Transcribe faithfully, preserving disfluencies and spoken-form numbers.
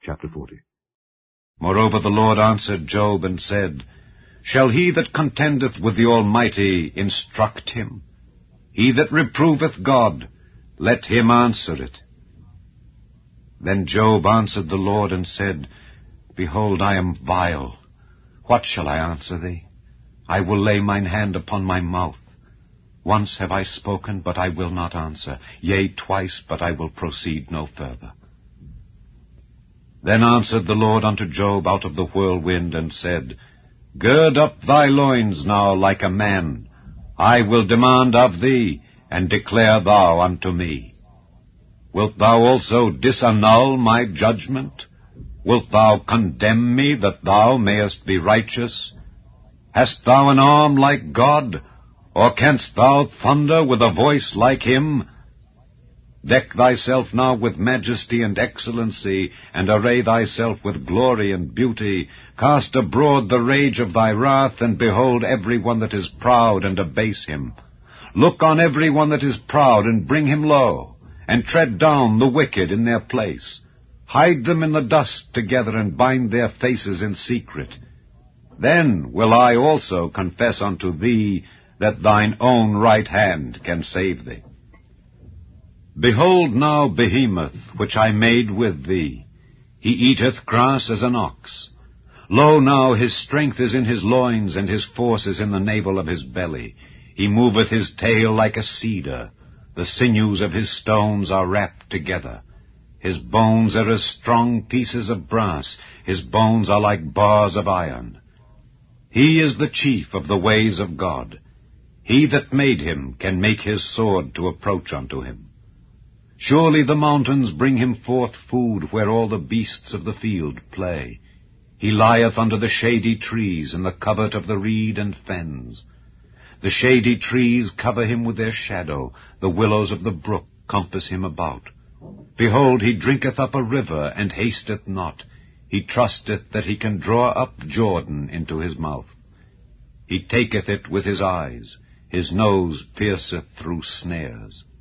Chapter forty. Moreover the Lord answered Job and said, Shall he that contendeth with the Almighty instruct him? He that reproveth God, let him answer it. Then Job answered the Lord and said, Behold, I am vile. What shall I answer thee? I will lay mine hand upon my mouth. Once have I spoken, but I will not answer. Yea, twice, but I will proceed no further. Then answered the Lord unto Job out of the whirlwind, and said, Gird up thy loins now like a man. I will demand of thee, and declare thou unto me. Wilt thou also disannul my judgment? Wilt thou condemn me, that thou mayest be righteous? Hast thou an arm like God? Or canst thou thunder with a voice like him? Deck thyself now with majesty and excellency, and array thyself with glory and beauty. Cast abroad the rage of thy wrath, and behold every one that is proud, and abase him. Look on every one that is proud, and bring him low, and tread down the wicked in their place. Hide them in the dust together, and bind their faces in secret. Then will I also confess unto thee, that thine own right hand can save thee. Behold now Behemoth, which I made with thee. He eateth grass as an ox. Lo now, his strength is in his loins, and his force is in the navel of his belly. He moveth his tail like a cedar. The sinews of his stones are wrapped together. His bones are as strong pieces of brass. His bones are like bars of iron. He is the chief of the ways of God. He that made him can make his sword to approach unto him. Surely the mountains bring him forth food, where all the beasts of the field play. He lieth under the shady trees, in the covert of the reed and fens. The shady trees cover him with their shadow. The willows of the brook compass him about. Behold, he drinketh up a river, and hasteth not. He trusteth that he can draw up Jordan into his mouth. He taketh it with his eyes. His nose pierceth through snares.